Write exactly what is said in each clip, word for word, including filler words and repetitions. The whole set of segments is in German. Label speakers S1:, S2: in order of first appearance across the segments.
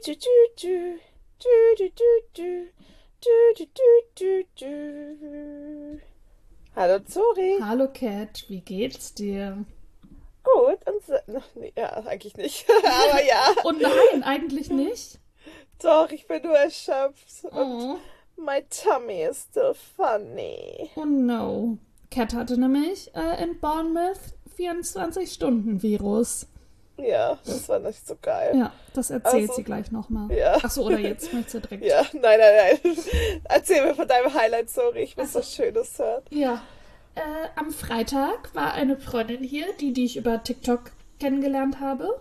S1: du, du, du, du, du, du, du, du, du, du. Hallo Zori.
S2: Hallo Cat, wie geht's dir?
S1: Gut, und so, nee, ja, eigentlich nicht. Aber ja,
S2: Oh nein, eigentlich nicht.
S1: doch, ich bin nur erschöpft und
S2: Oh,
S1: my tummy is still funny.
S2: oh no. Cat hatte nämlich äh, in Bournemouth vierundzwanzig-Stunden-Virus.
S1: Ja, das war nicht so geil.
S2: Ja, das erzählt
S1: Also,
S2: sie gleich nochmal.
S1: ja,
S2: Achso, oder jetzt möchtest du direkt.
S1: ja, nein, nein, nein. Erzähl mir von deinem Highlight, Zori, ich will
S2: Achso,
S1: was Schönes hören.
S2: ja. Äh, am Freitag war eine Freundin hier, die, die ich über TikTok kennengelernt habe.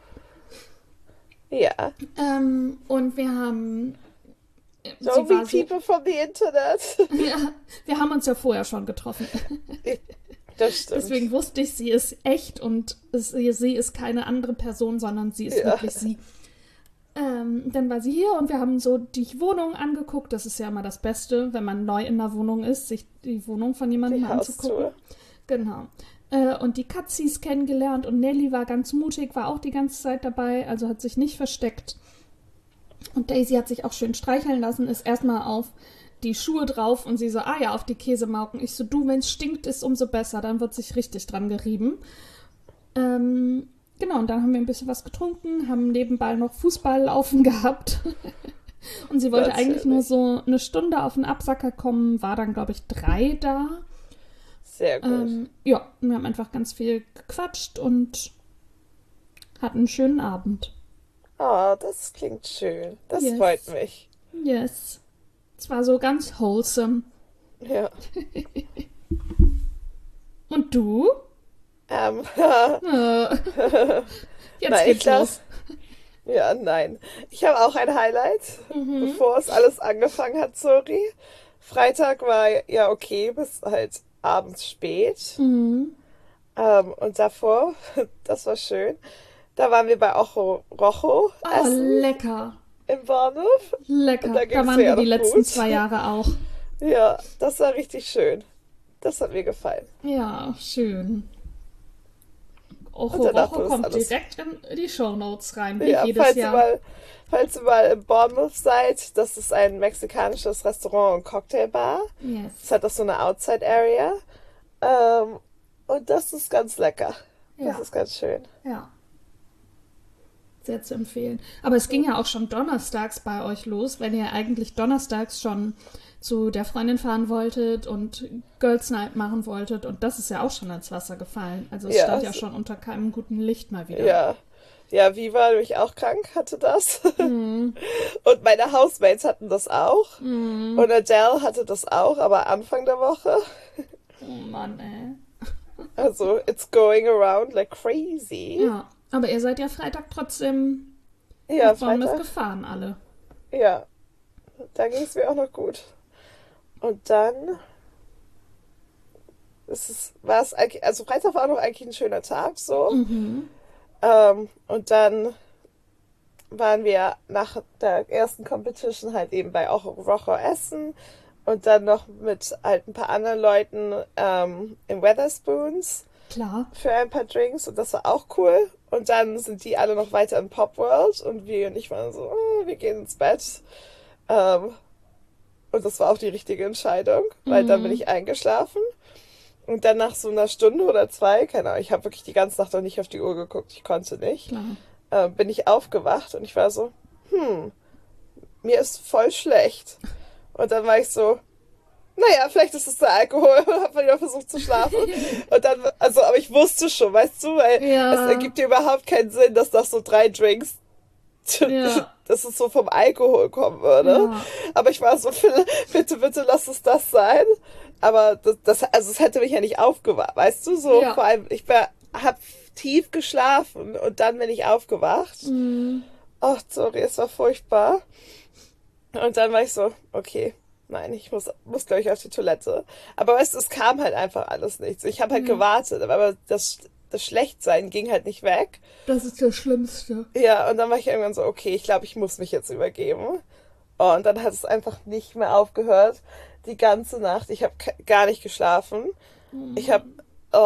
S1: Ja,
S2: Ähm, und wir haben.
S1: don't
S2: Sie
S1: be
S2: war so.
S1: people from the Internet.
S2: Ja, wir haben uns ja vorher schon getroffen.
S1: Das stimmt.
S2: Deswegen wusste ich, sie ist echt und es, sie ist keine andere Person, sondern sie ist
S1: Ja,
S2: wirklich sie. Ähm, dann war sie hier und wir haben so die Wohnung angeguckt. Das ist ja immer das Beste, wenn man neu in einer Wohnung ist, sich die Wohnung von jemandem
S1: die
S2: mal anzugucken.
S1: Haustour.
S2: Genau. Äh, und die Katzis kennengelernt und Nelly war ganz mutig, war auch die ganze Zeit dabei, also hat sich nicht versteckt. Und Daisy hat sich auch schön streicheln lassen, ist erstmal auf die Schuhe drauf und sie so, ah ja, auf die Käsemauken. Ich so, du, wenn es stinkt, ist umso besser, dann wird sich richtig dran gerieben. Ähm, genau, und dann haben wir ein bisschen was getrunken, haben nebenbei noch Fußball laufen gehabt. Und sie wollte eigentlich nur
S1: Natürlich.
S2: so eine Stunde auf den Absacker kommen, war dann, glaube ich, drei da.
S1: Sehr gut.
S2: Ähm, ja, wir haben einfach ganz viel gequatscht und hatten einen schönen Abend.
S1: Oh, das klingt schön. Das freut
S2: Yes,
S1: mich.
S2: yes. Es war so ganz wholesome.
S1: Ja.
S2: Und du?
S1: Ähm,
S2: Äh, jetzt
S1: nein,
S2: geht's
S1: klar.
S2: los.
S1: Ja, nein. Ich habe auch ein Highlight,
S2: Mhm.
S1: bevor es alles angefangen hat, sorry. Freitag war ja okay, bis halt abends spät.
S2: Mhm.
S1: Ähm, und davor, das war schön, da waren wir bei Ocho Rocho
S2: Oh,
S1: essen
S2: lecker.
S1: im Bahnhof. Und
S2: Lecker.
S1: da ging
S2: Da
S1: es mir
S2: waren wir
S1: ja
S2: die
S1: noch
S2: letzten
S1: gut.
S2: zwei Jahre auch.
S1: Ja, das war richtig schön. Das hat mir gefallen.
S2: Ja, schön.
S1: Und
S2: Ojo
S1: danach
S2: Rojo
S1: wurde es
S2: kommt
S1: alles.
S2: direkt in die Shownotes rein, wie
S1: Ja,
S2: jedes
S1: falls ihr
S2: Jahr.
S1: mal, falls ihr mal in Bournemouth seid, das ist ein mexikanisches Restaurant und Cocktailbar. Es
S2: Yes.
S1: hat auch so eine Outside Area. Ähm, und das ist ganz lecker. Das
S2: Ja,
S1: ist ganz schön.
S2: ja. Sehr zu empfehlen. Aber es ging ja auch schon donnerstags bei euch los, wenn ihr eigentlich donnerstags schon zu der Freundin fahren wolltet und Girls Night machen wolltet. Und das ist ja auch schon ins Wasser gefallen. Also es
S1: Ja,
S2: stand ja
S1: es-
S2: schon unter keinem guten Licht mal wieder.
S1: ja. Ja, Viva, nämlich auch krank, hatte das.
S2: Hm.
S1: Und meine Housemates hatten das auch.
S2: Hm.
S1: Und Adele hatte das auch, aber Anfang der Woche.
S2: Oh Mann, ey.
S1: Also, it's going around like crazy.
S2: Ja, aber ihr seid ja Freitag trotzdem nach
S1: Ja,
S2: Bournemouth
S1: Freitag.
S2: gefahren, alle.
S1: Ja, da ging es mir auch noch gut. Und dann ist es, war es eigentlich, also Freitag war noch eigentlich ein schöner Tag so.
S2: Mhm.
S1: Ähm, und dann waren wir nach der ersten Competition halt eben bei auch Rojo essen und dann noch mit halt ein paar anderen Leuten ähm, in Weatherspoons
S2: Klar.
S1: für ein paar Drinks und das war auch cool. Und dann sind die alle noch weiter in Pop World und wir und ich waren so, oh, wir gehen ins Bett. Ähm, und das war auch die richtige Entscheidung, weil dann bin
S2: Mhm.
S1: ich eingeschlafen. Und dann nach so einer Stunde oder zwei, keine Ahnung, ich habe wirklich die ganze Nacht noch nicht auf die Uhr geguckt, ich konnte nicht,
S2: Klar.
S1: äh, bin ich aufgewacht und ich war so, hm, mir ist voll schlecht. Und dann war ich so, naja, vielleicht ist es der Alkohol und habe wieder versucht zu schlafen. Und dann, also, aber ich wusste schon, weißt du, weil es
S2: Ja,
S1: ergibt dir überhaupt keinen Sinn, dass nach so drei Drinks,
S2: ja,
S1: dass es so vom Alkohol kommen würde.
S2: ja.
S1: Aber ich war so, bitte, bitte lass es das sein. Aber das, das also es hätte mich ja nicht aufgewacht, weißt du, so
S2: Ja.
S1: vor allem, ich war, hab tief geschlafen und dann bin ich aufgewacht.
S2: Mhm.
S1: Ach, sorry, es war furchtbar. Und dann war ich so, okay, nein, ich muss, muss glaube ich auf die Toilette. Aber weißt du, es kam halt einfach alles nichts. Ich habe halt
S2: Ja.
S1: gewartet, aber das, das Schlechtsein ging halt nicht weg.
S2: Das ist das Schlimmste.
S1: Ja, und dann war ich irgendwann so, okay, ich glaube, ich muss mich jetzt übergeben. Oh, und dann hat es einfach nicht mehr aufgehört. Die ganze Nacht. Ich habe gar nicht geschlafen.
S2: Oh
S1: Ich habe
S2: Mann.
S1: oh,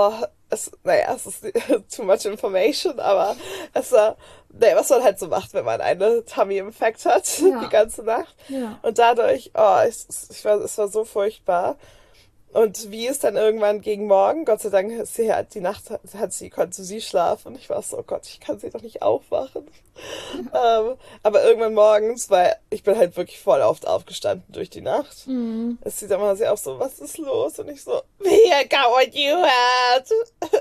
S1: es, naja, es ist too much information, aber es war, naja, was man halt so macht, wenn man eine Tummy-Infekt hat, die
S2: Ja,
S1: ganze Nacht.
S2: ja.
S1: Und dadurch, oh, es, es- ich war, es war so furchtbar. Und wie ist dann irgendwann gegen Morgen? Gott sei Dank ist sie halt die Nacht hat hat sie, konnte sie schlafen. Ich war so, oh Gott, ich kann sie doch nicht aufwachen. Ähm, aber irgendwann morgens, weil ich bin halt wirklich voll oft aufgestanden durch die Nacht.
S2: Mhm.
S1: Ist sie dann mal sehr auch so, was ist los? Und ich so, we got what you had.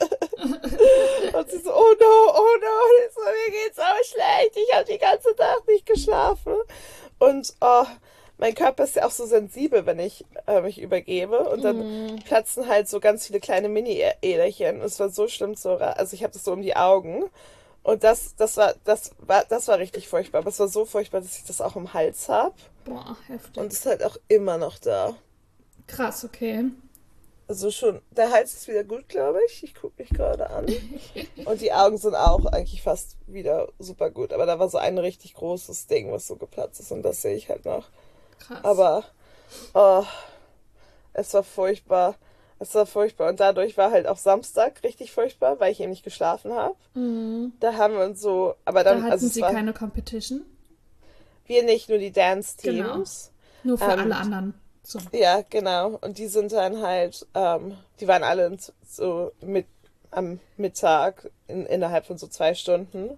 S1: Und sie so, oh no, oh no. Und ich so, mir geht's so schlecht. Ich habe die ganze Nacht nicht geschlafen. Und oh, mein Körper ist ja auch so sensibel, wenn ich äh, mich übergebe. Und dann
S2: Mhm.
S1: platzen halt so ganz viele kleine Mini-Äderchen. Es war so schlimm, so, ra- also ich habe das so um die Augen. Und das, das war, das war, das war richtig furchtbar. Aber es war so furchtbar, dass ich das auch im Hals habe.
S2: Boah, heftig.
S1: Und es ist halt auch immer noch da.
S2: Krass, okay.
S1: Also schon, der Hals ist wieder gut, glaube ich. Ich gucke mich gerade an. Und die Augen sind auch eigentlich fast wieder super gut. Aber da war so ein richtig großes Ding, was so geplatzt ist. Und das sehe ich halt noch.
S2: Krass.
S1: Aber, oh, es war furchtbar. Es war furchtbar. Und dadurch war halt auch Samstag richtig furchtbar, weil ich eben nicht geschlafen habe.
S2: Mhm.
S1: Da haben wir uns so, aber
S2: Da
S1: dann,
S2: hatten
S1: also es
S2: sie
S1: war,
S2: keine Competition.
S1: wir nicht, nur die
S2: Genau.
S1: Dance-Teams.
S2: Nur für
S1: Ähm,
S2: alle anderen. So.
S1: Ja, genau. Und die sind dann halt, ähm, die waren alle in- so mit am Mittag in, innerhalb von so zwei Stunden.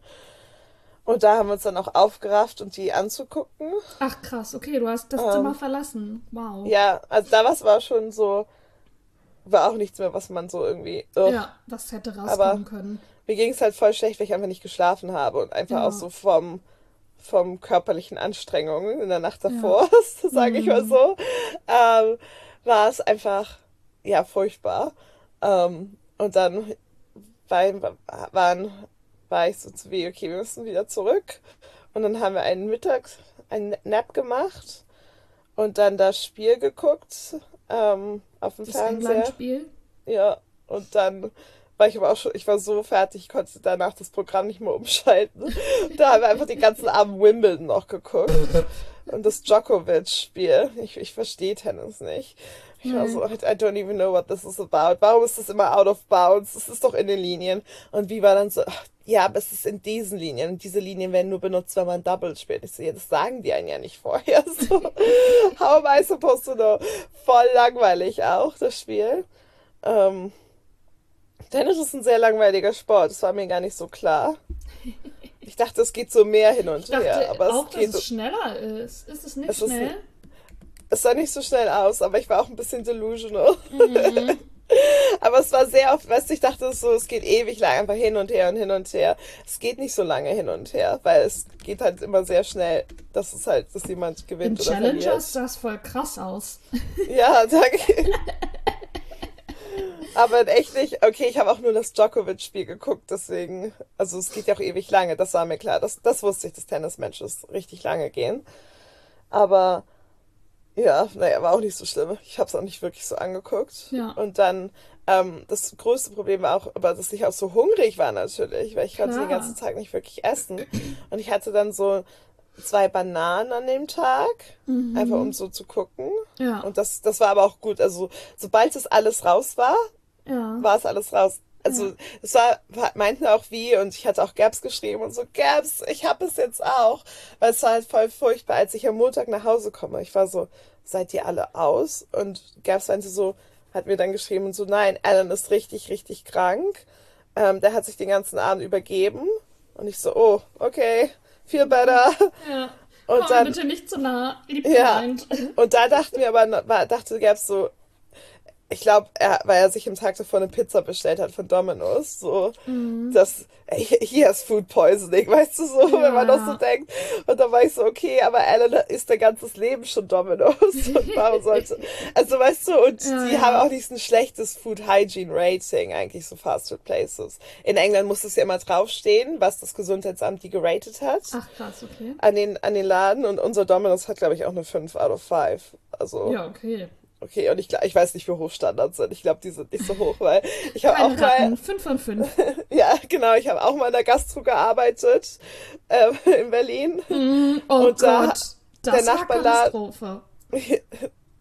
S1: Und da haben wir uns dann auch aufgerafft, um die anzugucken.
S2: Ach krass, okay, du hast das Zimmer
S1: Ähm,
S2: verlassen. Wow.
S1: ja, also da was war schon so, war auch nichts mehr, was man so irgendwie, ugh.
S2: Ja, was hätte
S1: Aber
S2: rauskommen können.
S1: mir ging es halt voll schlecht, weil ich einfach nicht geschlafen habe und einfach auch
S2: Ja,
S1: so vom, vom körperlichen Anstrengungen in der Nacht
S2: ja.
S1: davor, sage ich mal
S2: Mhm.
S1: so, ähm, war es einfach, ja, furchtbar. Ähm, und dann war, waren, war ich so zu wie, okay, wir müssen wieder zurück. Und dann haben wir einen Mittag, einen Nap gemacht und dann das Spiel geguckt, ähm, auf dem
S2: Das
S1: Fernseher.
S2: England-Spiel.
S1: Ja, und dann war ich aber auch schon, ich war so fertig, ich konnte danach das Programm nicht mehr umschalten. Da haben wir einfach den ganzen Abend Wimbledon noch geguckt. Und das Djokovic-Spiel. Ich, ich verstehe Tennis nicht. Ich war so,
S2: Nee.
S1: I don't even know what this is about. Warum ist das immer out of bounds? Das ist doch in den Linien. Und wie war dann so, ach, ja, aber es ist in diesen Linien. Und diese Linien werden nur benutzt, wenn man Double spielt. Ich so, ja, das sagen die einen ja nicht vorher. So, how am I supposed to know? Voll langweilig auch, das Spiel. Ähm, Tennis ist ein sehr langweiliger Sport. Das war mir gar nicht so klar. Ich dachte, es geht so mehr hin
S2: Ich
S1: und
S2: dachte
S1: her, aber
S2: auch,
S1: es
S2: dass
S1: geht,
S2: es schneller ist. Ist es nicht
S1: es ist,
S2: schnell?
S1: es sah nicht so schnell aus, aber ich war auch ein bisschen delusional.
S2: Mhm.
S1: Aber es war sehr oft, weißt du, ich dachte so, es geht ewig lang, einfach hin und her und hin und her. Es geht nicht so lange hin und her, weil es geht halt immer sehr schnell, dass es halt, dass jemand
S2: Im
S1: gewinnt oder
S2: Challenger
S1: verliert.
S2: sah es voll krass aus.
S1: Ja, danke. Aber in echt nicht. Okay, ich habe auch nur das Djokovic-Spiel geguckt, deswegen, also es geht ja auch ewig lange, das war mir klar. Das, das wusste ich, dass Tennismatches richtig lange gehen. Aber ja, naja, war auch nicht so schlimm. Ich habe es auch nicht wirklich so angeguckt.
S2: Ja,
S1: Und dann, ähm, das größte Problem war auch, aber dass ich auch so hungrig war natürlich, weil ich konnte den ganzen
S2: klar.
S1: Tag nicht wirklich essen. Und ich hatte dann so zwei Bananen an dem Tag, einfach um
S2: Mhm.
S1: so zu gucken.
S2: Ja,
S1: Und das, das war aber auch gut. Also, sobald es alles raus war,
S2: ja,
S1: war es alles raus.
S2: ja.
S1: Also, es war, war- meinten auch wie, und ich hatte auch Gabs geschrieben und so, Gabs, ich habe es jetzt auch. Weil es war halt voll furchtbar, als ich am Montag nach Hause komme. Ich war so, seid ihr alle aus? Und Gabs meinte so, hat mir dann geschrieben und so, nein, Alan ist richtig, richtig krank. Ähm, der hat sich den ganzen Abend übergeben. Und ich so, oh, okay, feel better.
S2: Ja.
S1: Und
S2: Komm mir
S1: dann,
S2: bitte nicht zu nah. Lieb
S1: ja,
S2: gemeint.
S1: und da dachten wir aber, war, dachte Gabs so, ich glaube, er, weil er sich am Tag davor eine Pizza bestellt hat von Domino's, so,
S2: Mhm.
S1: das, hier ist Food Poisoning, weißt du, so, wenn man
S2: Ja,
S1: das so
S2: ja.
S1: denkt. Und dann war ich so, okay, aber Alan isst sein ganzes Leben schon Domino's und warum sollte, also weißt du, und
S2: Ja,
S1: die haben auch
S2: ja.
S1: nicht ein schlechtes Food Hygiene Rating, eigentlich so Fast Food Places. In England muss es ja immer draufstehen, was das Gesundheitsamt die geratet hat
S2: Ach krass, okay.
S1: an den, an den Laden, und unser Domino's hat, glaube ich, auch eine fünf out of five. Also,
S2: Ja, okay.
S1: okay, und ich, gla- ich weiß nicht, wie hoch Standards sind. Ich glaube, die sind nicht so hoch, weil ich habe auch
S2: Keine
S1: mal,
S2: Ratten. Fünf von fünf.
S1: ja, genau, ich habe auch mal in der Gastro gearbeitet, ähm, in Berlin.
S2: Mm, oh
S1: Und da,
S2: Gott,
S1: der
S2: das war
S1: Nachbarladen,
S2: Katastrophe.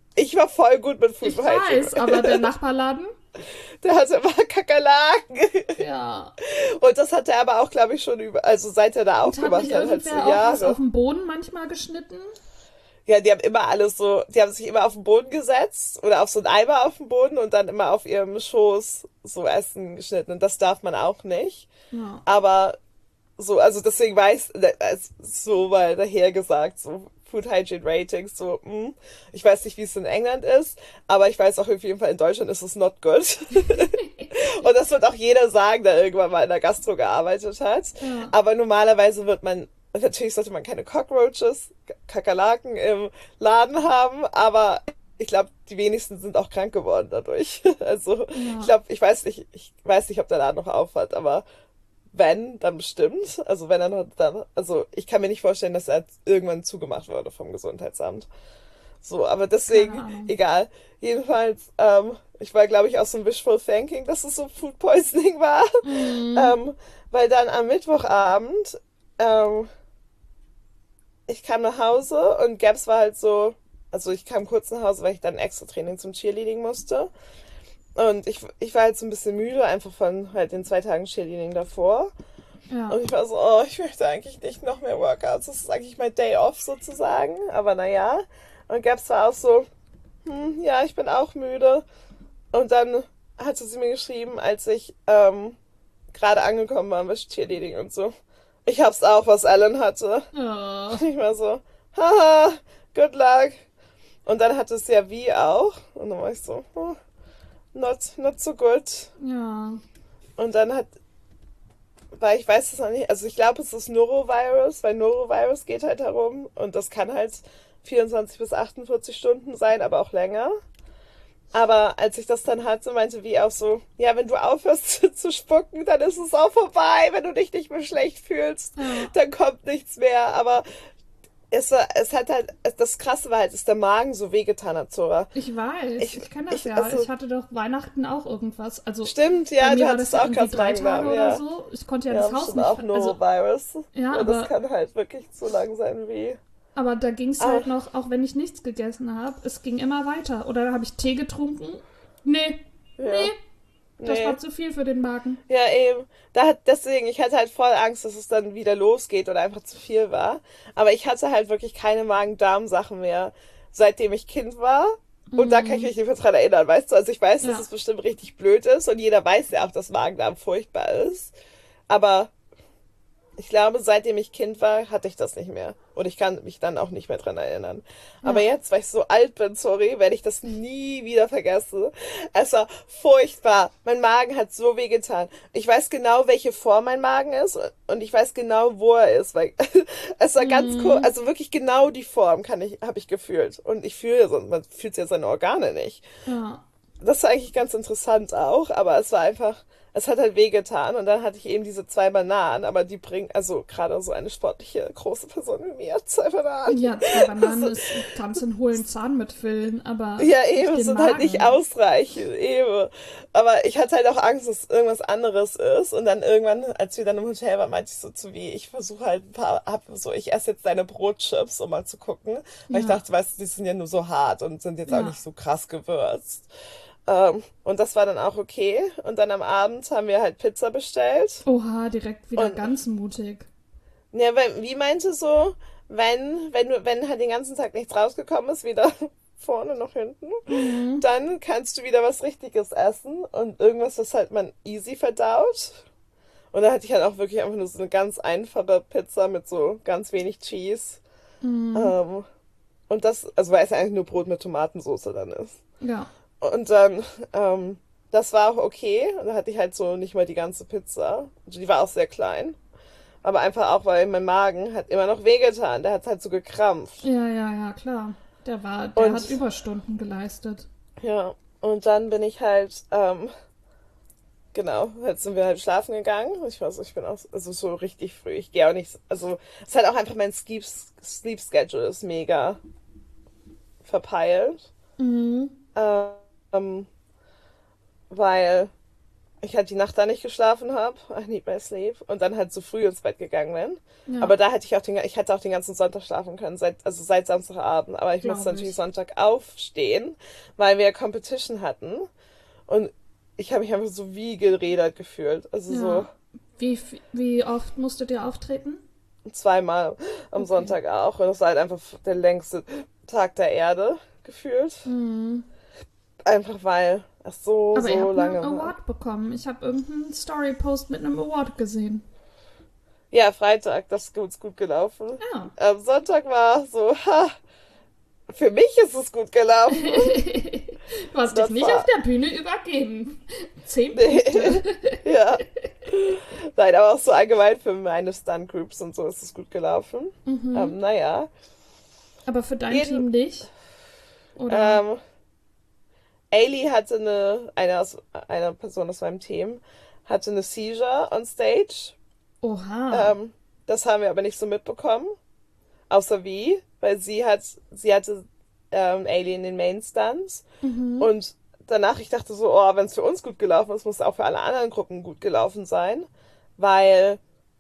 S1: Ich war voll gut mit Food
S2: Ich
S1: Hygiene.
S2: weiß, aber der Nachbarladen?
S1: Der hatte immer Kakerlaken.
S2: Ja.
S1: Und das hat er aber auch, glaube ich, schon über, also seit er da
S2: Und hat
S1: aufgemacht
S2: nicht
S1: hat, halt so
S2: irgendwer auch was auf
S1: Jahre.
S2: dem Boden manchmal geschnitten?
S1: Ja, die haben immer alles so, die haben sich immer auf den Boden gesetzt oder auf so einen Eimer auf den Boden und dann immer auf ihrem Schoß so Essen geschnitten. Und das darf man auch nicht.
S2: Ja.
S1: Aber so, also deswegen weiß, also so mal daher gesagt, so Food Hygiene Ratings, so, mh. Ich weiß nicht, wie es in England ist, aber ich weiß auch auf jeden Fall, in Deutschland ist es not good. Und das wird auch jeder sagen, der irgendwann mal in der Gastro gearbeitet hat.
S2: Ja.
S1: Aber normalerweise wird man, natürlich sollte man keine Cockroaches, Kakerlaken im Laden haben, aber ich glaube, die wenigsten sind auch krank geworden dadurch. Also, ich
S2: Ja.
S1: glaube, ich weiß nicht, ich weiß nicht, ob der Laden noch auf hat, aber wenn, dann bestimmt. Also wenn er noch dann, also ich kann mir nicht vorstellen, dass er irgendwann zugemacht wurde vom Gesundheitsamt. So, aber
S2: Keine
S1: deswegen,
S2: Ahnung.
S1: egal. Jedenfalls, ähm, ich war, glaube ich, auch so ein Wishful Thinking, dass es so Food Poisoning war.
S2: Mhm.
S1: Ähm, weil dann am Mittwochabend, ähm, ich kam nach Hause und Gabs war halt so, also ich kam kurz nach Hause, weil ich dann extra Training zum Cheerleading musste. Und ich, ich war halt so ein bisschen müde, einfach von halt den zwei Tagen Cheerleading davor.
S2: Ja.
S1: Und ich war so, oh, ich möchte eigentlich nicht noch mehr Workouts. Das ist eigentlich mein Day off sozusagen. Aber naja. Und Gabs war auch so, hm, ja, ich bin auch müde. Und dann hatte sie mir geschrieben, als ich ähm, gerade angekommen war mit Cheerleading und so. Ich hab's auch, was Ellen hatte.
S2: Oh.
S1: Und ich war so, haha, good luck. Und dann hatte es ja wie auch. Und dann war ich so, oh, not, not so good.
S2: Ja.
S1: Und dann hat, weil ich weiß es noch nicht, also ich glaube, es ist Norovirus, weil Norovirus geht halt herum und das kann halt vierundzwanzig bis achtundvierzig Stunden sein, aber auch länger. Aber als ich das dann hatte, meinte wie auch so, ja, wenn du aufhörst zu, zu spucken, dann ist es auch vorbei. Wenn du dich nicht mehr schlecht fühlst,
S2: Ja.
S1: dann kommt nichts mehr. Aber es war, es hat halt, das Krasse war halt, dass der Magen so wehgetan hat, Zora.
S2: Ich weiß,
S1: Ich,
S2: ich kenne das
S1: ich,
S2: ja.
S1: also,
S2: Ich hatte doch Weihnachten auch irgendwas. Also
S1: stimmt,
S2: bei
S1: ja,
S2: mir
S1: du
S2: war das
S1: hattest
S2: ja
S1: auch
S2: irgendwie
S1: krass
S2: drei Tage
S1: Magen-Darm,
S2: oder
S1: ja.
S2: so. Ich konnte ja
S1: Ja,
S2: das Haus
S1: bestimmt
S2: nicht,
S1: auch
S2: ver- also
S1: Norovirus.
S2: ja,
S1: Und das
S2: aber
S1: kann halt wirklich so lang sein wie.
S2: aber da ging es
S1: Ah,
S2: halt noch, auch wenn ich nichts gegessen habe, es ging immer weiter. Oder da habe ich Tee getrunken. Nee, nee,
S1: ja,
S2: das war
S1: nee.
S2: zu viel für den Magen.
S1: Ja, eben. Da hat, deswegen, ich hatte halt voll Angst, dass es dann wieder losgeht oder einfach zu viel war. Aber ich hatte halt wirklich keine Magen-Darm-Sachen mehr, seitdem ich Kind war. Und da kann ich
S2: Mhm.
S1: mich nicht mehr dran erinnern, weißt du? Also ich weiß, dass
S2: Ja,
S1: es bestimmt richtig blöd ist und jeder weiß ja auch, dass Magen-Darm furchtbar ist. Aber ich glaube, seitdem ich Kind war, hatte ich das nicht mehr. Und ich kann mich dann auch nicht mehr dran erinnern. Aber
S2: ja.
S1: jetzt, weil ich so alt bin, sorry, werde ich das nie wieder vergessen. Es war furchtbar. Mein Magen hat so weh getan. Ich weiß genau, welche Form mein Magen ist und ich weiß genau, wo er ist. Weil es war ganz cool,
S2: Mhm.
S1: also wirklich genau die Form kann ich, habe ich gefühlt. Und ich fühle, so- man fühlt ja seine Organe nicht.
S2: Ja.
S1: Das war eigentlich ganz interessant auch, aber es war einfach, es hat halt wehgetan und dann hatte ich eben diese zwei Bananen, aber die bringen, also gerade so eine sportliche, große Person wie mir, zwei Bananen.
S2: Ja, zwei Bananen
S1: Das,
S2: ist, kannst einen hohlen Zahn mitfüllen, aber
S1: ja,
S2: nicht
S1: eben, es
S2: den
S1: sind halt nicht
S2: Magen.
S1: ausreichend, eben. Aber ich hatte halt auch Angst, dass irgendwas anderes ist und dann irgendwann, als wir dann im Hotel waren, meinte ich so zu wie, ich versuche halt ein paar, hab so, ich esse jetzt deine Brotchips, um mal zu gucken, weil ich
S2: Ja,
S1: dachte, weißt du, die sind ja nur so hart und sind jetzt auch
S2: ja.
S1: nicht so krass gewürzt. Ähm, und das war dann auch okay. Und dann am Abend haben wir halt Pizza bestellt.
S2: Oha, direkt wieder
S1: Und
S2: ganz mutig.
S1: ja, weil, wie meinte so, wenn, wenn du, wenn halt den ganzen Tag nichts rausgekommen ist, weder vorne noch hinten,
S2: Mhm.
S1: dann kannst du wieder was Richtiges essen und irgendwas, was halt man easy verdaut. Und da hatte ich halt auch wirklich einfach nur so eine ganz einfache Pizza mit so ganz wenig Cheese.
S2: Mhm.
S1: Ähm, und das, also weil es ja eigentlich nur Brot mit Tomatensauce dann ist.
S2: Ja.
S1: Und dann, ähm, das war auch okay. Und da hatte ich halt so nicht mal die ganze Pizza. Die war auch sehr klein. Aber einfach auch, weil mein Magen hat immer noch wehgetan. Der hat halt so gekrampft.
S2: Ja, ja, ja, klar. Der war, der hat
S1: Und
S2: Überstunden geleistet.
S1: ja, und dann bin ich halt, ähm, genau, jetzt sind wir halt schlafen gegangen. Ich weiß, ich bin auch, also so richtig früh. Ich gehe auch nicht, also es ist halt auch einfach mein Sleep, Sleep Schedule ist mega verpeilt.
S2: Mhm.
S1: Ähm, weil ich halt die Nacht da nicht geschlafen habe, I need my sleep, und dann halt so früh ins Bett gegangen bin.
S2: Ja,
S1: Aber da hätte ich auch den, ich hätte auch den ganzen Sonntag schlafen können, seit, also seit Samstagabend. Aber ich musste
S2: glaube
S1: natürlich
S2: ich.
S1: Sonntag aufstehen, weil wir Competition hatten. Und ich habe mich einfach so wie gerädert gefühlt. Also so
S2: Ja. Wie, f- wie oft musstet ihr auftreten?
S1: zweimal am
S2: Okay.
S1: Sonntag auch. Und das war halt einfach der längste Tag der Erde gefühlt.
S2: Mhm.
S1: Einfach weil es so,
S2: Aber ihr
S1: so
S2: habt einen
S1: lange war.
S2: Award bekommen. Ich habe irgendeinen Story-Post mit einem Award gesehen.
S1: Ja, Freitag, das ist gut, gut gelaufen.
S2: Ja.
S1: Am Sonntag war so, ha, für mich ist es gut gelaufen.
S2: Du hast dich
S1: Das
S2: nicht auf
S1: war,
S2: der Bühne übergeben. Zehn
S1: nee,
S2: Punkte.
S1: ja. Nein, aber auch so allgemein für meine Stunt-Groups und so ist es gut gelaufen.
S2: Mhm.
S1: Ähm, naja,
S2: Aber für dein
S1: jeden,
S2: Team nicht? Oder?
S1: ähm, Ailey hatte eine, eine, aus, eine Person aus meinem Team, hatte eine Seizure on stage.
S2: Oha.
S1: Ähm, das haben wir aber nicht so mitbekommen. Außer wie, weil sie hat, sie hatte ähm, Ailey in den Main Stunts.
S2: Mhm.
S1: Und danach, ich dachte so, oh, wenn es für uns gut gelaufen ist, muss es auch für alle anderen Gruppen gut gelaufen sein. Weil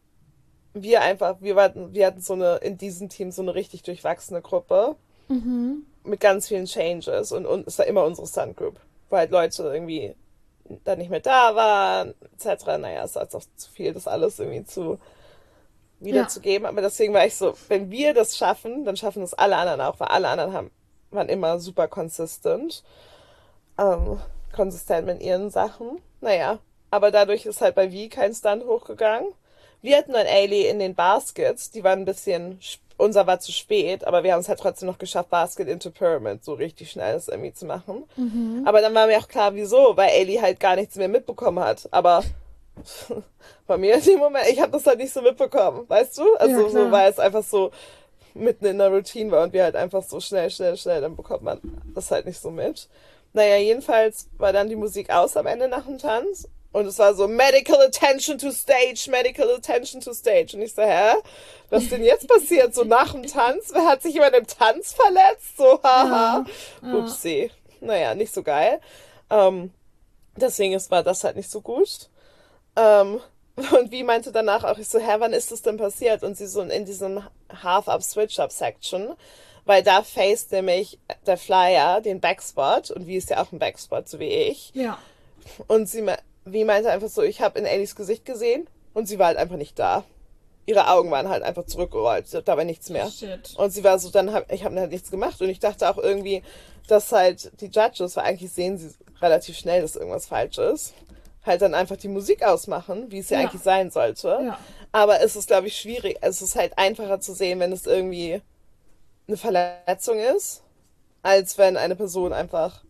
S1: wir einfach, wir hatten, wir hatten so eine, in diesem Team so eine richtig durchwachsene Gruppe
S2: Mhm.
S1: mit ganz vielen Changes und, und es war immer unsere Stunt Group, weil halt Leute irgendwie dann nicht mehr da waren, et cetera. Naja, es ist auch zu viel, das alles irgendwie zu
S2: Ja.
S1: wiederzugeben. Aber deswegen war ich so, wenn wir das schaffen, dann schaffen das alle anderen auch, weil alle anderen haben, waren immer super consistent, ähm, konsistent mit ihren Sachen. Naja, aber dadurch ist halt bei Wie kein Stunt hochgegangen. Wir hatten dann Ailey in den Baskets, die waren ein bisschen, unser war zu spät, aber wir haben es halt trotzdem noch geschafft, Basket into Pyramid so richtig schnell das irgendwie zu machen.
S2: Mhm.
S1: Aber dann war mir auch klar, wieso, weil Ailey halt gar nichts mehr mitbekommen hat. Aber bei mir in dem Moment, ich habe das halt nicht so mitbekommen, weißt du?
S2: Ja,
S1: Also so,
S2: klar.
S1: weil es einfach so mitten in der Routine war und wir halt einfach so schnell, schnell, schnell, dann bekommt man das halt nicht so mit. Naja, jedenfalls war dann die Musik aus am Ende nach dem Tanz und es war so Medical Attention to Stage, Medical Attention to Stage. Und ich so, hä? Was ist denn jetzt passiert? So nach dem Tanz? Wer hat sich jemand im Tanz verletzt? So, haha.
S2: Ja. Ja.
S1: Upsi. Naja, nicht so geil. Ähm, deswegen ist, war das halt nicht so gut. Ähm, und wie meinte danach auch, ich so, hä, wann ist das denn passiert? Und sie so in diesem Half-Up-Switch-Up-Section, weil da faced nämlich der Flyer den Backspot und wie ist ja auch ein Backspot, so wie ich.
S2: Ja.
S1: Und sie, wie meinte einfach so, ich habe in Ellies Gesicht gesehen und sie war halt einfach nicht da. Ihre Augen waren halt einfach zurückgerollt, da war nichts mehr.
S2: Shit.
S1: Und sie war so, dann hab, ich habe halt nichts gemacht und ich dachte auch irgendwie, dass halt die Judges, weil eigentlich sehen sie relativ schnell, dass irgendwas falsch ist, halt dann einfach die Musik ausmachen, wie es ja
S2: Ja.
S1: eigentlich sein sollte.
S2: Ja.
S1: Aber es ist, glaube ich, schwierig. Es ist halt einfacher zu sehen, wenn es irgendwie eine Verletzung ist, als wenn eine Person einfach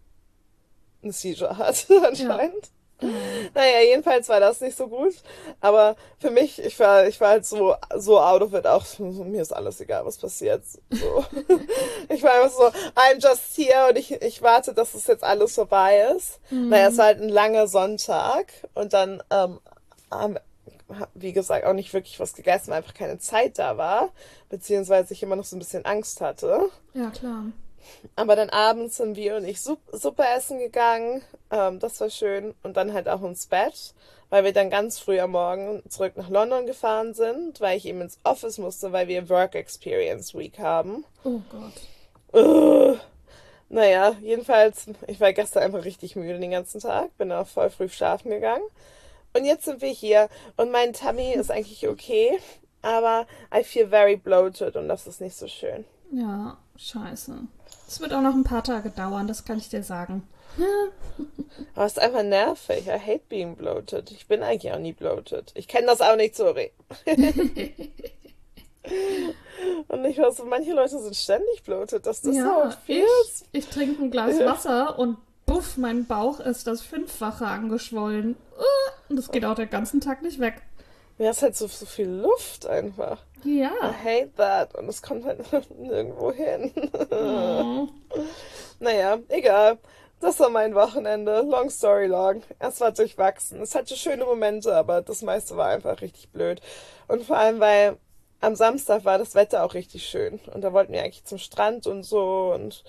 S1: eine Seizure hat,
S2: Ja.
S1: anscheinend. Naja, jedenfalls war das nicht so gut. Aber für mich, ich war, ich war halt so, so out of it auch. Mir ist alles egal, was passiert. So. Ich war einfach so, I'm just here und ich, ich warte, dass es jetzt alles vorbei ist. Naja, es war halt ein langer Sonntag und dann, ähm, haben, wie gesagt, auch nicht wirklich was gegessen, weil einfach keine Zeit da war. Beziehungsweise ich immer noch so ein bisschen Angst hatte.
S2: Ja, klar.
S1: Aber dann abends sind wir und ich Sup Suppe essen gegangen. Ähm, das war schön. Und dann halt auch ins Bett, weil wir dann ganz früh am Morgen zurück nach London gefahren sind, weil ich eben ins Office musste, weil wir Work Experience Week haben.
S2: Oh Gott.
S1: Ugh. Naja, jedenfalls, ich war gestern einfach richtig müde den ganzen Tag, bin auch voll früh schlafen gegangen. Und jetzt sind wir hier und mein Tummy ist eigentlich okay, aber I feel very bloated und das ist nicht so schön.
S2: Ja, scheiße. Es wird auch noch ein paar Tage dauern, das kann ich dir sagen.
S1: Aber es ist einfach nervig. I hate being bloated. Ich bin eigentlich auch nie bloated. Ich kenne das auch nicht, sorry. Und ich weiß, so, manche Leute sind ständig bloated, dass das so
S2: Ja,
S1: viel
S2: ich,
S1: ist.
S2: ich trinke ein Glas
S1: Ja.
S2: Wasser und buff, mein Bauch ist das Fünffache angeschwollen. Uh, Und das geht auch den ganzen Tag nicht weg.
S1: Ja, es ist halt so, so viel Luft einfach. I
S2: Ja.
S1: hate that. Und es kommt halt nirgendwo hin.
S2: Oh.
S1: Naja, egal. Das war mein Wochenende. Long story long. Es war durchwachsen. Es hatte schöne Momente, aber das meiste war einfach richtig blöd. Und vor allem, weil am Samstag war das Wetter auch richtig schön. Und da wollten wir eigentlich zum Strand und so. Und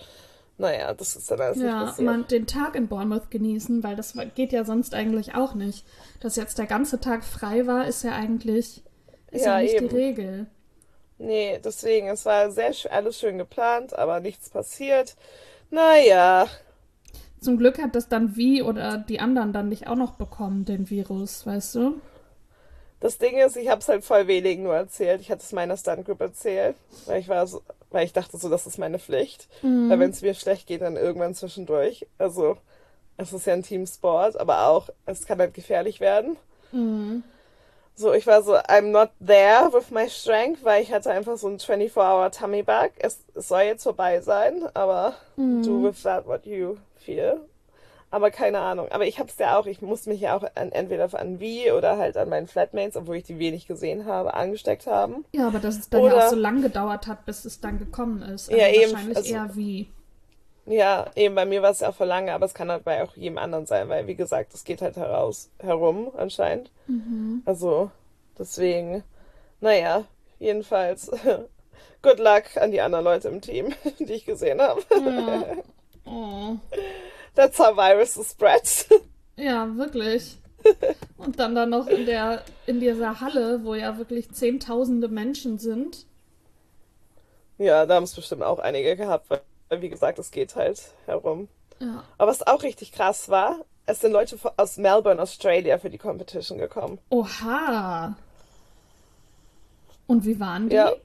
S1: Naja, das ist dann alles nicht
S2: Ja,
S1: passiert.
S2: man den Tag in Bournemouth genießen, weil das geht ja sonst eigentlich auch nicht. Dass jetzt der ganze Tag frei war, ist ja eigentlich, ist ja
S1: Ja,
S2: nicht die
S1: eben.
S2: Regel.
S1: Nee, deswegen, es war sehr sch- alles schön geplant, aber nichts passiert. Naja,
S2: Zum Glück hat das dann wie oder die anderen dann nicht auch noch bekommen, den Virus, weißt du?
S1: das Ding ist, ich habe es halt voll wenigen nur erzählt. Ich hatte es meiner Stunt-Group erzählt, weil ich war so, weil ich dachte so, das ist meine Pflicht. Weil wenn
S2: Mhm.
S1: es mir schlecht geht, dann irgendwann zwischendurch. Also, es ist ja ein Teamsport, aber auch, es kann halt gefährlich werden.
S2: Mhm.
S1: So, ich war so, I'm not there with my strength, weil ich hatte einfach so ein twenty-four hour Tummy Bug. Es, es soll jetzt vorbei sein, aber do
S2: Mhm.
S1: with that what you feel. Aber keine Ahnung. Aber ich hab's ja auch, ich muss mich ja auch an, entweder an wie oder halt an meinen Flatmates, obwohl ich die wenig gesehen habe, angesteckt haben.
S2: Ja, aber dass es dann ja auch so
S1: Oder,
S2: lang gedauert hat, bis es dann gekommen ist.
S1: ja
S2: Also
S1: eben,
S2: wahrscheinlich
S1: also,
S2: eher wie.
S1: ja, eben bei mir war es ja auch für lange, aber es kann halt bei auch jedem anderen sein, weil wie gesagt, es geht halt heraus, herum anscheinend.
S2: Mhm.
S1: Also, deswegen, naja, jedenfalls, good luck an die anderen Leute im Team, die ich gesehen habe.
S2: Ja. Oh.
S1: That's how viruses spread.
S2: Ja, wirklich. Und dann da noch in der, in dieser Halle, wo ja wirklich Zehntausende Menschen sind.
S1: Ja, da haben es bestimmt auch einige gehabt, weil, wie gesagt, es geht halt herum.
S2: Ja.
S1: Aber was auch richtig krass war, es sind Leute aus Melbourne, Australia für die Competition gekommen.
S2: Oha. Und wie waren die?
S1: Ja,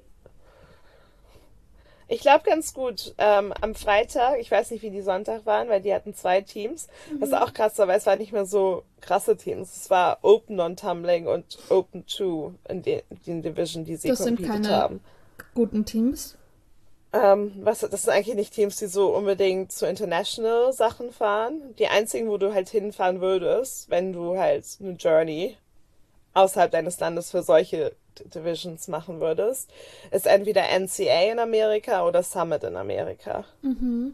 S1: ich glaube ganz gut. Ähm, am Freitag, ich weiß nicht, wie die Sonntag waren, weil die hatten zwei Teams. Was
S2: Mhm.
S1: auch krass war, weil es war nicht mehr so krasse Teams. Es war Open Non-Tumbling und Open zwei in den, den Division, die sie
S2: Das sind
S1: competed
S2: keine
S1: haben.
S2: guten Teams.
S1: Ähm, was, das sind eigentlich nicht Teams, die so unbedingt zu International Sachen fahren. Die einzigen, wo du halt hinfahren würdest, wenn du halt eine Journey außerhalb deines Landes für solche D- Divisions machen würdest, ist entweder N C A in Amerika oder Summit in Amerika.
S2: Mhm.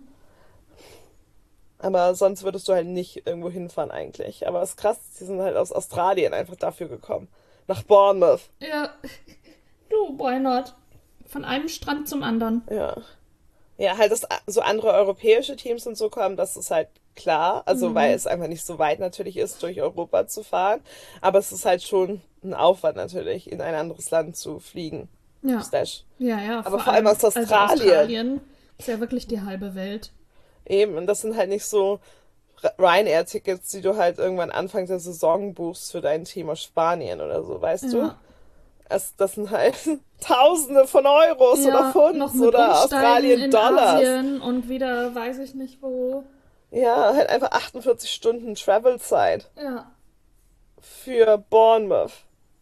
S1: Aber sonst würdest du halt nicht irgendwo hinfahren eigentlich. Aber es ist krass, die sind halt aus Australien einfach dafür gekommen. Nach Bournemouth.
S2: Ja, du, why not? Von einem Strand zum anderen.
S1: Ja. Ja, halt, dass so andere europäische Teams und so kommen, das ist halt klar. Also, weil
S2: Mhm.
S1: es einfach nicht so weit natürlich ist, durch Europa zu fahren. Aber es ist halt schon ein Aufwand natürlich, in ein anderes Land zu fliegen.
S2: Ja,
S1: Slash.
S2: ja, ja,
S1: Aber
S2: vor
S1: vor allem
S2: allem,
S1: aus
S2: also
S1: Australien.
S2: Australien ist ja wirklich die halbe Welt.
S1: Eben. Und das sind halt nicht so R- Ryanair-Tickets, die du halt irgendwann Anfang der Saison buchst für dein Team aus Spanien oder so, weißt du?
S2: Ja,
S1: Es, das sind halt Tausende von Euros oder
S2: ja, noch
S1: Pfunds
S2: mit
S1: oder
S2: Umsteigen in
S1: Australien-Dollars.
S2: Asien und wieder weiß ich nicht wo.
S1: Ja, halt einfach achtundvierzig Stunden Travelzeit
S2: Ja,
S1: für Bournemouth.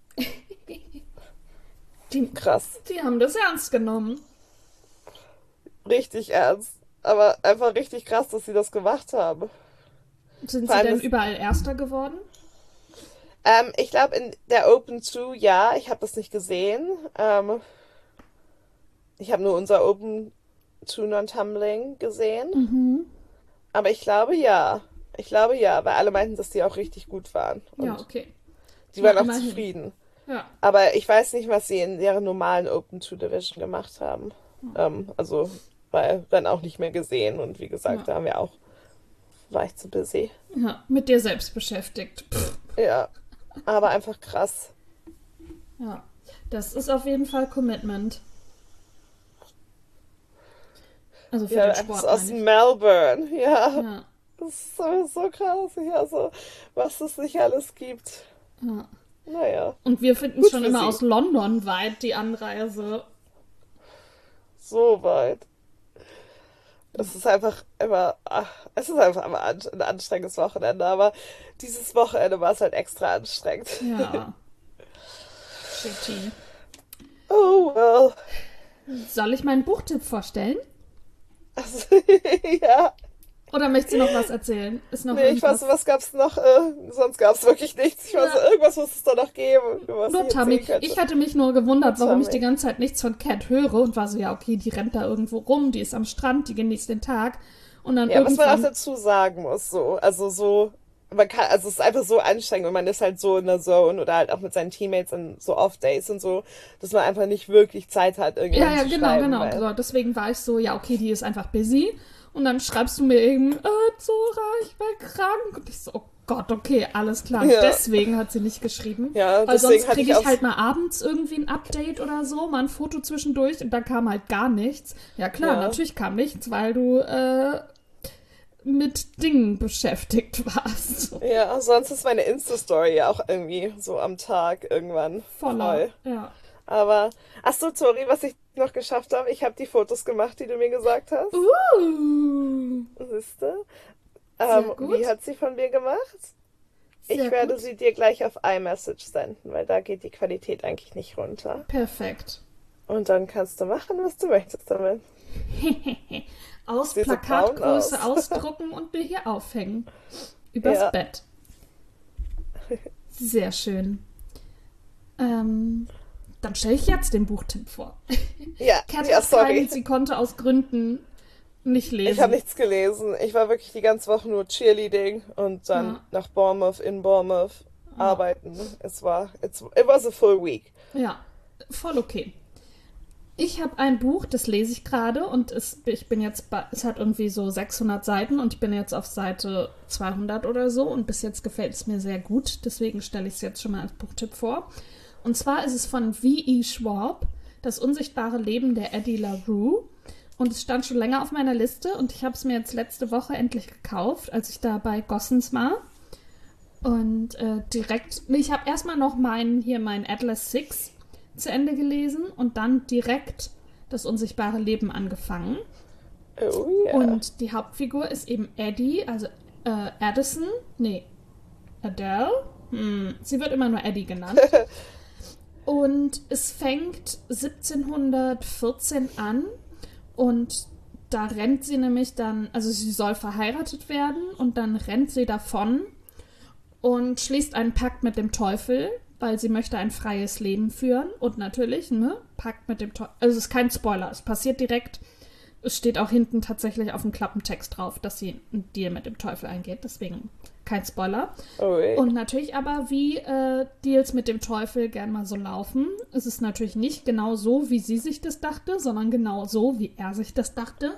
S2: die,
S1: Krass.
S2: die haben das ernst genommen.
S1: Richtig ernst. Aber einfach richtig krass, dass sie das gemacht haben.
S2: Sind
S1: Vor
S2: sie
S1: allem
S2: denn
S1: das.
S2: überall Erster geworden?
S1: Ähm, ich glaube, in der Open zwei, ja, ich habe das nicht gesehen. Ähm, ich habe nur unser Open zwei Non-Tumbling gesehen.
S2: Mhm.
S1: Aber ich glaube, ja. Ich glaube, ja, weil alle meinten, dass die auch richtig gut waren.
S2: Ja,
S1: Und
S2: okay.
S1: die
S2: Na,
S1: waren auch
S2: immerhin.
S1: zufrieden.
S2: Ja.
S1: Aber ich weiß nicht, was sie in ihrer normalen Open zwei Division gemacht haben. Ähm, also, weil dann auch nicht mehr gesehen. Und wie gesagt,
S2: Ja.
S1: da haben wir auch, war ich zu busy.
S2: Ja, mit dir selbst beschäftigt. Pff.
S1: Ja, aber einfach krass.
S2: Ja, das ist auf jeden Fall Commitment. Also für
S1: Ja,
S2: den
S1: das ist
S2: Sport,
S1: aus
S2: meine ich.
S1: Melbourne. Ja,
S2: Ja,
S1: das ist so, so krass. Ja, so, was es nicht alles gibt.
S2: ja.
S1: Naja,
S2: Und wir finden es
S1: gut
S2: schon
S1: für
S2: immer
S1: sie.
S2: aus London weit, die Anreise.
S1: So weit. Es ist einfach immer, ach, es ist einfach immer an, ein anstrengendes Wochenende, aber dieses Wochenende war es halt extra anstrengend.
S2: Ja, shitty.
S1: Oh, well.
S2: Soll ich meinen Buchtipp vorstellen?
S1: Also, ja.
S2: Oder möchtest du noch was erzählen? Ist noch
S1: Nee, ich weiß,
S2: irgendwas?
S1: was gab's noch? Äh, sonst gab's wirklich nichts. Ich weiß,
S2: Ja,
S1: irgendwas muss es doch noch geben, über was
S2: nur
S1: ich erzählen
S2: Tammy. Ich
S1: könnte.
S2: hatte mich nur gewundert,
S1: Nur
S2: warum ich die
S1: Tammy.
S2: ganze Zeit nichts von Cat höre und war so, ja, okay, die rennt da irgendwo rum, die ist am Strand, die genießt den Tag. Und dann
S1: Ja, was man auch
S2: irgendwann,
S1: dazu sagen muss, so, also so, man kann, also es ist einfach so anstrengend und man ist halt so in der Zone oder halt auch mit seinen Teammates in so Off-Days und so, dass man einfach nicht wirklich Zeit hat,
S2: ja,
S1: irgendjemandem
S2: ja,
S1: zu
S2: genau,
S1: schreiben,
S2: genau.
S1: weil,
S2: So, deswegen war ich so, ja, okay, die ist einfach busy. Und dann schreibst du mir eben, äh, Zora, ich war krank. Und ich so, oh Gott, okay, alles klar.
S1: Ja.
S2: Deswegen hat sie nicht geschrieben.
S1: Ja,
S2: Weil
S1: deswegen
S2: sonst
S1: hatte
S2: kriege
S1: ich
S2: ich
S1: auch-
S2: halt mal abends irgendwie ein Update oder so, mal ein Foto zwischendurch und dann kam halt gar nichts. Ja klar,
S1: Ja.
S2: natürlich kam nichts, weil du äh, mit Dingen beschäftigt warst.
S1: Ja, sonst ist meine Insta-Story ja auch irgendwie so am Tag irgendwann
S2: Voller.
S1: voll.
S2: Ja.
S1: Aber, ach so, Tori, was ich noch geschafft habe, ich habe die Fotos gemacht, die du mir gesagt hast.
S2: Uh,
S1: Siehste?
S2: Sehr
S1: Ähm,
S2: gut.
S1: wie hat sie von mir gemacht?
S2: sehr
S1: Ich werde
S2: gut.
S1: sie dir gleich auf iMessage senden, weil da geht die Qualität eigentlich nicht runter.
S2: Perfekt.
S1: Und dann kannst du machen, was du möchtest damit.
S2: Aus
S1: Sieht so braun
S2: Plakatgröße
S1: aus.
S2: ausdrucken und mir hier aufhängen. Übers
S1: Ja.
S2: Bett. Sehr schön. Ähm, dann stelle ich jetzt den Buchtipp vor.
S1: Ja,
S2: Kat
S1: ja,
S2: hat
S1: sorry.
S2: keinen, sie konnte aus Gründen nicht lesen.
S1: Ich habe nichts gelesen. Ich war wirklich die ganze Woche nur Cheerleading und dann
S2: Ja.
S1: nach Bournemouth, in Bournemouth arbeiten. Es war, it's, it was a full week.
S2: Ja, voll okay. Ich habe ein Buch, das lese ich gerade und es, ich bin jetzt bei, es hat irgendwie so sechshundert Seiten und ich bin jetzt auf Seite zweihundert oder so und bis jetzt gefällt es mir sehr gut, deswegen stelle ich es jetzt schon mal als Buchtipp vor. Und zwar ist es von V E Schwab, Das unsichtbare Leben der Eddie LaRue. Und es stand schon länger auf meiner Liste und ich habe es mir jetzt letzte Woche endlich gekauft, als ich da bei Gossens war. Und äh, direkt, nee, ich habe erstmal noch meinen, hier meinen Atlas Six zu Ende gelesen und dann direkt Das unsichtbare Leben angefangen.
S1: Oh yeah.
S2: Und die Hauptfigur ist eben Eddie, also äh, Addison, nee, Adele. Hm, sie wird immer nur Eddie genannt. Und es fängt siebzehnhundertvierzehn an und da rennt sie nämlich dann, also sie soll verheiratet werden und dann rennt sie davon und schließt einen Pakt mit dem Teufel, weil sie möchte ein freies Leben führen. Und natürlich, ne, Pakt mit dem Teufel, also es ist kein Spoiler, es passiert direkt. Es steht auch hinten tatsächlich auf dem Klappentext drauf, dass sie einen Deal mit dem Teufel eingeht, deswegen kein Spoiler.
S1: Oh, weh.
S2: Und natürlich aber, wie äh, Deals mit dem Teufel gern mal so laufen, ist es natürlich nicht genau so, wie sie sich das dachte, sondern genau so, wie er sich das dachte.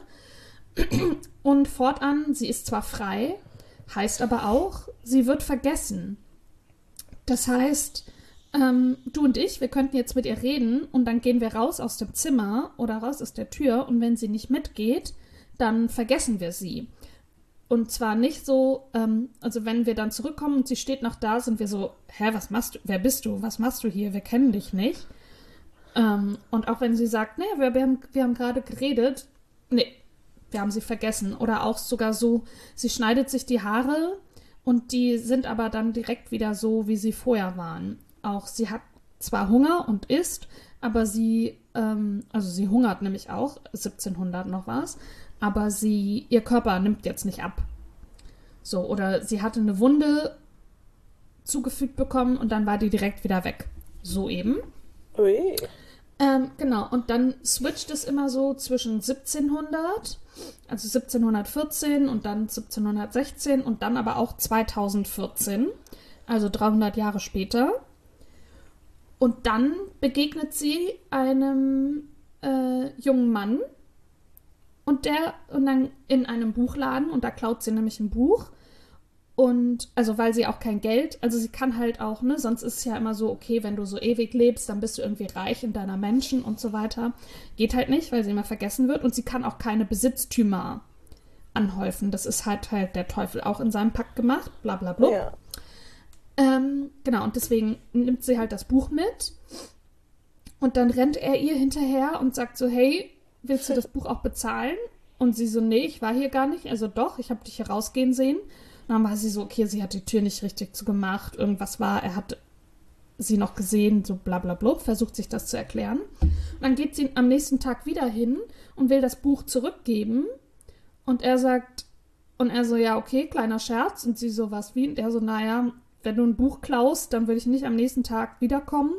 S2: Und fortan, sie ist zwar frei, heißt aber auch, sie wird vergessen. Das heißt, ähm, du und ich, wir könnten jetzt mit ihr reden und dann gehen wir raus aus dem Zimmer oder raus aus der Tür und wenn sie nicht mitgeht, dann vergessen wir sie. Und zwar nicht so, ähm, also wenn wir dann zurückkommen und sie steht noch da, sind wir so, hä, was machst du, wer bist du, was machst du hier, wir kennen dich nicht. Ähm, und auch wenn sie sagt, nee, wir, wir haben, wir haben gerade geredet, nee, wir haben sie vergessen. Oder auch sogar so, sie schneidet sich die Haare und die sind aber dann direkt wieder so, wie sie vorher waren. Auch sie hat zwar Hunger und isst, aber sie, ähm, also sie hungert nämlich auch, siebzehnhundert noch was, aber sie, ihr Körper nimmt jetzt nicht ab. So, oder sie hatte eine Wunde zugefügt bekommen und dann war die direkt wieder weg. So eben.
S1: Ui.
S2: Ähm, genau, und dann switcht es immer so zwischen siebzehnhundert, also siebzehnhundertvierzehn und dann siebzehnhundertsechzehn und dann aber auch zweitausendvierzehn, also dreihundert Jahre später. Und dann begegnet sie einem äh, jungen Mann und der und dann in einem Buchladen und da klaut sie nämlich ein Buch. Und, also weil sie auch kein Geld, also sie kann halt auch, ne, sonst ist es ja immer so, okay, wenn du so ewig lebst, dann bist du irgendwie reich in deiner Menschen und so weiter. Geht halt nicht, weil sie immer vergessen wird und sie kann auch keine Besitztümer anhäufen. Das ist halt halt der Teufel auch in seinem Pakt gemacht, bla bla bla.
S1: Ja.
S2: Ähm, genau, und deswegen nimmt sie halt das Buch mit und dann rennt er ihr hinterher und sagt so, hey, willst du das Buch auch bezahlen? Und sie so, nee, ich war hier gar nicht, also doch, ich habe dich hier rausgehen sehen. Und dann war sie so, okay, sie hat die Tür nicht richtig zugemacht, irgendwas war, er hat sie noch gesehen, so bla bla bla, versucht sich das zu erklären. Und dann geht sie am nächsten Tag wieder hin und will das Buch zurückgeben und er sagt, und er so, ja, okay, kleiner Scherz und sie so, was wie? Und er so, naja, wenn du ein Buch klaust, dann will ich nicht am nächsten Tag wiederkommen.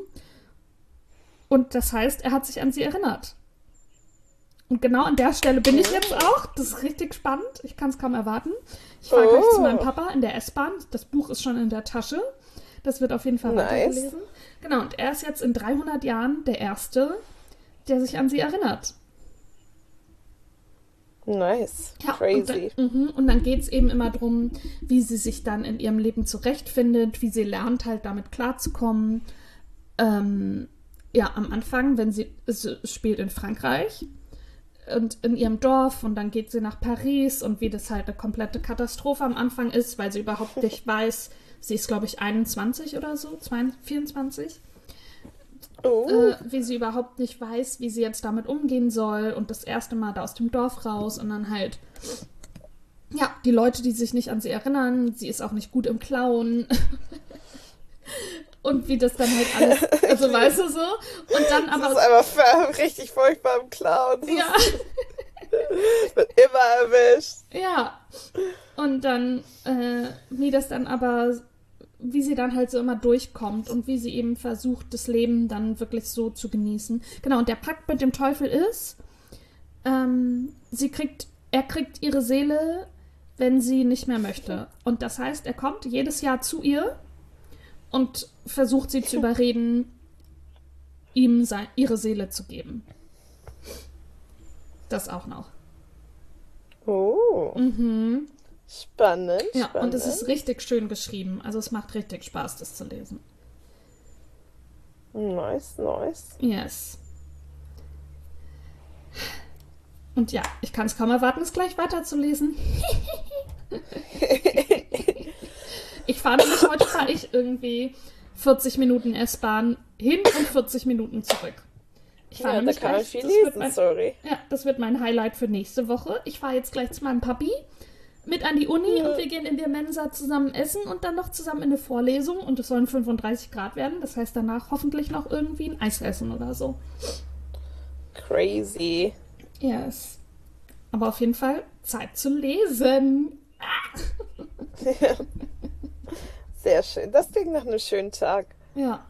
S2: Und das heißt, er hat sich an sie erinnert. Und genau an der Stelle bin ich jetzt auch. Das ist richtig spannend. Ich kann es kaum erwarten. Ich fahre gleich zu meinem Papa in der S-Bahn. Das Buch ist schon in der Tasche. Das wird auf jeden Fall
S1: Nice.
S2: weitergelesen. Genau, und er ist jetzt in dreihundert Jahren der Erste, der sich an sie erinnert.
S1: Nice.
S2: Ja,
S1: Crazy.
S2: Und dann, mhm, und dann geht es eben immer darum, wie sie sich dann in ihrem Leben zurechtfindet, wie sie lernt, halt damit klarzukommen. Ähm, ja, am Anfang, wenn sie, es spielt in Frankreich und in ihrem Dorf und dann geht sie nach Paris und wie das halt eine komplette Katastrophe am Anfang ist, weil sie überhaupt nicht weiß, sie ist, glaube ich, einundzwanzig oder so, vierundzwanzig.
S1: Oh.
S2: Äh, wie sie überhaupt nicht weiß, wie sie jetzt damit umgehen soll und das erste Mal da aus dem Dorf raus und dann halt, ja, die Leute, die sich nicht an sie erinnern, sie ist auch nicht gut im Klauen und wie das dann halt alles, also weißt du so, und dann aber...
S1: Das ist einfach ver- richtig furchtbar im Clown.
S2: Ja.
S1: Wird immer erwischt.
S2: Ja, und dann, äh, wie das dann aber... wie sie dann halt so immer durchkommt und wie sie eben versucht, das Leben dann wirklich so zu genießen. Genau, und der Pakt mit dem Teufel ist, ähm, sie kriegt, er kriegt ihre Seele, wenn sie nicht mehr möchte. Und das heißt, er kommt jedes Jahr zu ihr und versucht sie zu überreden, ihm sein, ihre Seele zu geben. Das auch noch.
S1: Oh.
S2: Mhm.
S1: Spannend.
S2: Ja,
S1: spannend.
S2: und es ist richtig schön geschrieben. Also es macht richtig Spaß, das zu lesen.
S1: Nice, nice.
S2: Yes. Und ja, ich kann es kaum erwarten, es gleich weiterzulesen. Ich fahre nämlich, heute fahre ich irgendwie vierzig Minuten S-Bahn hin und vierzig Minuten zurück. Ich fahre
S1: Ja, da
S2: nämlich
S1: kann man
S2: gleich,
S1: viel
S2: das wird
S1: lesen,
S2: mein,
S1: sorry.
S2: ja, das wird mein Highlight für nächste Woche. Ich fahre jetzt gleich zu meinem Papi mit an die Uni
S1: Ja.
S2: und wir gehen in der Mensa zusammen essen und dann noch zusammen in eine Vorlesung und es sollen fünfunddreißig Grad werden. Das heißt danach hoffentlich noch irgendwie ein Eis essen oder so.
S1: Crazy.
S2: Yes. Aber auf jeden Fall Zeit zu lesen.
S1: Sehr schön. Das klingt nach einem schönen Tag.
S2: Ja.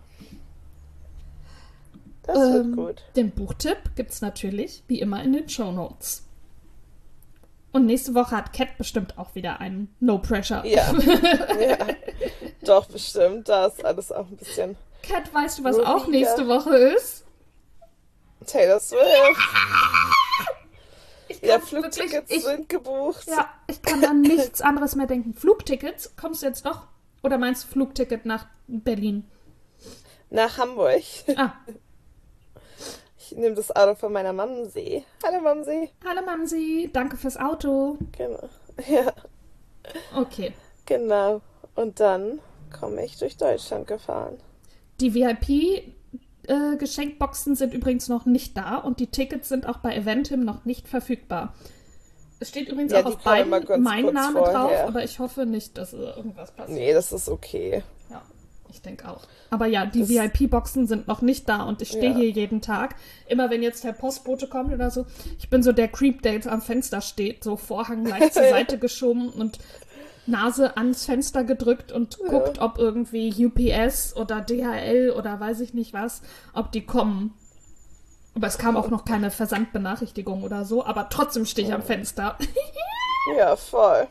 S1: Das
S2: Ähm,
S1: wird gut.
S2: Den Buchtipp gibt's natürlich, wie immer, in den Shownotes. Und nächste Woche hat Cat bestimmt auch wieder einen No Pressure.
S1: Ja. ja. Doch, bestimmt. Da ist alles auch ein bisschen
S2: Cat, weißt du, was
S1: ruhiger.
S2: auch nächste Woche ist?
S1: Taylor Swift.
S2: Ich
S1: Ja,
S2: kann
S1: Flugtickets
S2: wirklich- ich-
S1: sind gebucht.
S2: Ja, ich kann an nichts anderes mehr denken. Flugtickets, kommst du jetzt noch? Oder meinst du Flugticket nach Berlin?
S1: Nach Hamburg.
S2: Ah,
S1: Ich nehme das Auto von meiner Mamsi. Hallo Mamsi.
S2: hallo Mamsi, danke fürs Auto.
S1: Genau. Ja,
S2: Okay.
S1: genau. Und dann komme ich durch Deutschland gefahren.
S2: Die V I P-Geschenkboxen sind übrigens noch nicht da und die Tickets sind auch bei Eventim noch nicht verfügbar. Es steht übrigens
S1: Ja,
S2: auch
S1: die
S2: auf
S1: kommen immer
S2: beiden
S1: ganz
S2: mein
S1: kurz
S2: Name
S1: vorher.
S2: drauf, aber ich hoffe nicht, dass äh, irgendwas passiert.
S1: Nee, das ist okay.
S2: Ja, ich denke auch. Aber ja, die
S1: Das-
S2: V I P-Boxen sind noch nicht da und ich stehe
S1: Ja.
S2: hier jeden Tag. Immer wenn jetzt der Postbote kommt oder so, ich bin so der Creep, der jetzt am Fenster steht, so Vorhang leicht zur Seite geschoben und Nase ans Fenster gedrückt und guckt, ob irgendwie U P S oder D H L oder weiß ich nicht was, ob die kommen. Aber es kam auch noch keine Versandbenachrichtigung oder so, aber trotzdem stehe ich am Fenster.
S1: Ja, voll.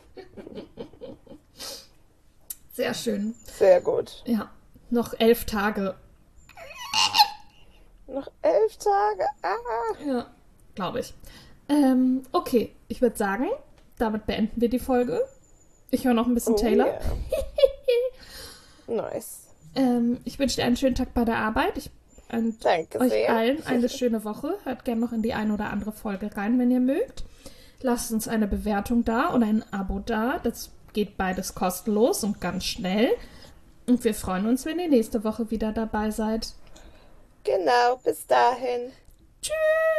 S2: Sehr schön.
S1: Sehr gut.
S2: Ja, noch elf Tage.
S1: Noch elf Tage. Ah.
S2: Ja, glaube ich. Ähm, okay, ich würde sagen, damit beenden wir die Folge. Ich höre noch ein bisschen
S1: Oh,
S2: Taylor.
S1: yeah. Nice.
S2: Ähm, ich wünsche dir einen schönen Tag bei der Arbeit. Ich und
S1: Danke
S2: euch
S1: sehr.
S2: allen eine schöne Woche. Hört gerne noch in die eine oder andere Folge rein, wenn ihr mögt. Lasst uns eine Bewertung da und ein Abo da. Das geht beides kostenlos und ganz schnell. Und wir freuen uns, wenn ihr nächste Woche wieder dabei seid.
S1: Genau, bis dahin.
S2: Tschüss!